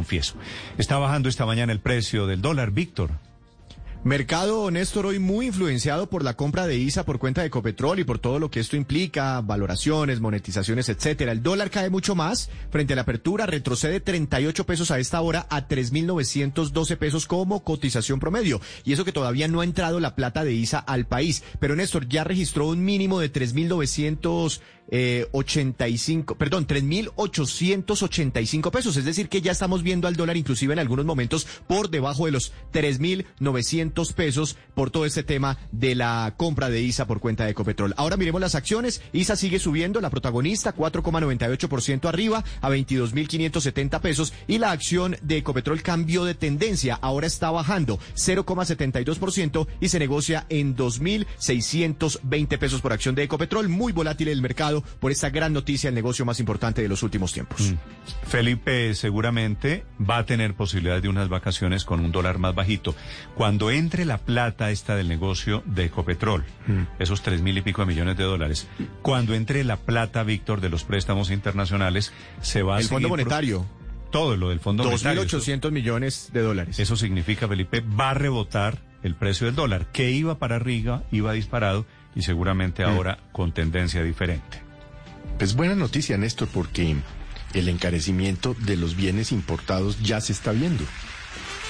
confieso. Está bajando esta mañana el precio del dólar, Víctor. Mercado, Néstor, hoy muy influenciado por la compra de ISA por cuenta de Ecopetrol y por todo lo que esto implica, valoraciones, monetizaciones, etcétera. El dólar cae mucho más frente a la apertura, retrocede 38 pesos a esta hora a 3.912 pesos como cotización promedio. Y eso que todavía no ha entrado la plata de ISA al país. Pero Néstor ya registró un mínimo de 3.885 pesos. Es decir, que ya estamos viendo al dólar inclusive en algunos momentos por debajo de los 3.900 pesos por todo este tema de la compra de ISA por cuenta de Ecopetrol. Ahora miremos las acciones. ISA sigue subiendo, la protagonista 4,98% arriba a 22.570 pesos y la acción de Ecopetrol cambió de tendencia. Ahora está bajando 0,72% y se negocia en 2.620 pesos por acción de Ecopetrol. Muy volátil el mercado por esta gran noticia, el negocio más importante de los últimos tiempos. Felipe seguramente va a tener posibilidad de unas vacaciones con un dólar más bajito. Cuando entre la plata esta del negocio de Ecopetrol, esos 3.000 y pico de millones de dólares, cuando entre la plata, Víctor, de los préstamos internacionales, se va a el Fondo Monetario. Todo lo del Fondo Monetario. 2.800 millones de dólares. Eso significa, Felipe, va a rebotar el precio del dólar, que iba para arriba, iba disparado, y seguramente ahora con tendencia diferente. Pues buena noticia, Néstor, porque el encarecimiento de los bienes importados ya se está viendo.